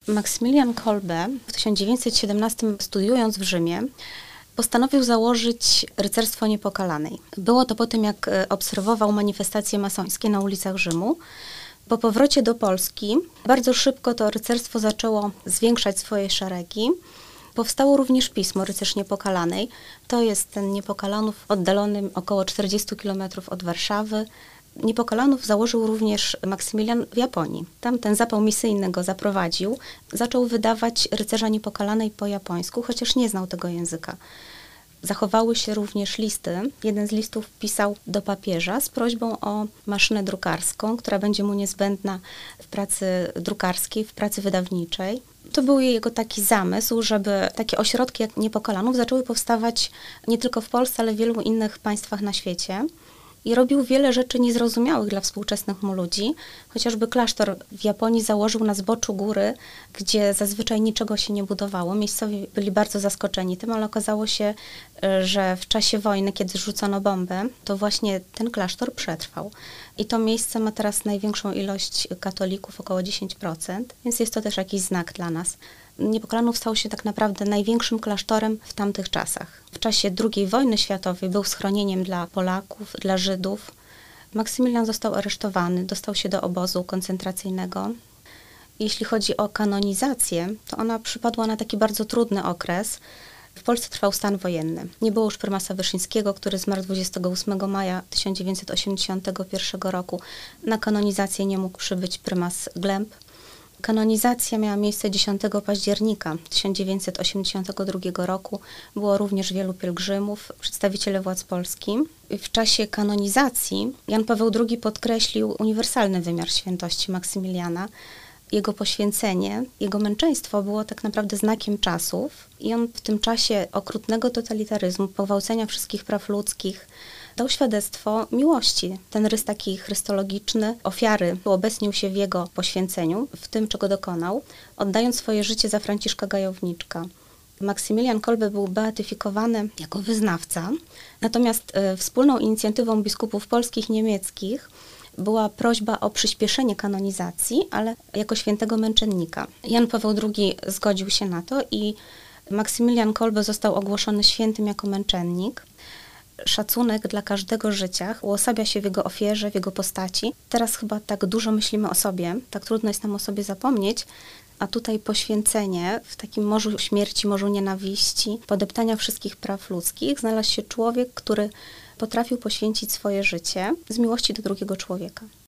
Maksymilian Kolbe w 1917 studiując w Rzymie postanowił założyć Rycerstwo Niepokalanej. Było to po tym, jak obserwował manifestacje masońskie na ulicach Rzymu. Po powrocie do Polski bardzo szybko to rycerstwo zaczęło zwiększać swoje szeregi. Powstało również pismo Rycerz Niepokalanej. To jest ten Niepokalanów oddalony około 40 km od Warszawy. Niepokalanów założył również Maksymilian w Japonii. Tam ten zapał misyjny go zaprowadził. Zaczął wydawać Rycerza Niepokalanej po japońsku, chociaż nie znał tego języka. Zachowały się również listy. Jeden z listów pisał do papieża z prośbą o maszynę drukarską, która będzie mu niezbędna w pracy drukarskiej, w pracy wydawniczej. To był jego taki zamysł, żeby takie ośrodki jak Niepokalanów zaczęły powstawać nie tylko w Polsce, ale w wielu innych państwach na świecie. I robił wiele rzeczy niezrozumiałych dla współczesnych mu ludzi. Chociażby klasztor w Japonii założył na zboczu góry, gdzie zazwyczaj niczego się nie budowało. Miejscowi byli bardzo zaskoczeni tym, ale okazało się, że w czasie wojny, kiedy rzucono bombę, to właśnie ten klasztor przetrwał. I to miejsce ma teraz największą ilość katolików, około 10%, więc jest to też jakiś znak dla nas. Niepokalanów stał się tak naprawdę największym klasztorem w tamtych czasach. W czasie II wojny światowej był schronieniem dla Polaków, dla Żydów. Maksymilian został aresztowany, dostał się do obozu koncentracyjnego. Jeśli chodzi o kanonizację, to ona przypadła na taki bardzo trudny okres. W Polsce trwał stan wojenny. Nie było już prymasa Wyszyńskiego, który zmarł 28 maja 1981 roku. Na kanonizację nie mógł przybyć prymas Glemp. Kanonizacja miała miejsce 10 października 1982 roku. Było również wielu pielgrzymów, przedstawiciele władz Polski. W czasie kanonizacji Jan Paweł II podkreślił uniwersalny wymiar świętości Maksymiliana. Jego poświęcenie, jego męczeństwo było tak naprawdę znakiem czasów i on w tym czasie okrutnego totalitaryzmu, pogwałcenia wszystkich praw ludzkich, dał świadectwo miłości. Ten rys taki chrystologiczny, ofiary uobecnił się w jego poświęceniu, w tym, czego dokonał, oddając swoje życie za Franciszka Gajowniczka. Maksymilian Kolbe był beatyfikowany jako wyznawca, natomiast wspólną inicjatywą biskupów polskich i niemieckich była prośba o przyspieszenie kanonizacji, ale jako świętego męczennika. Jan Paweł II zgodził się na to i Maksymilian Kolbe został ogłoszony świętym jako męczennik. Szacunek dla każdego życia uosabia się w jego ofierze, w jego postaci. Teraz chyba tak dużo myślimy o sobie, tak trudno jest nam o sobie zapomnieć, a tutaj poświęcenie w takim morzu śmierci, morzu nienawiści, podeptania wszystkich praw ludzkich, znalazł się człowiek, który potrafił poświęcić swoje życie z miłości do drugiego człowieka.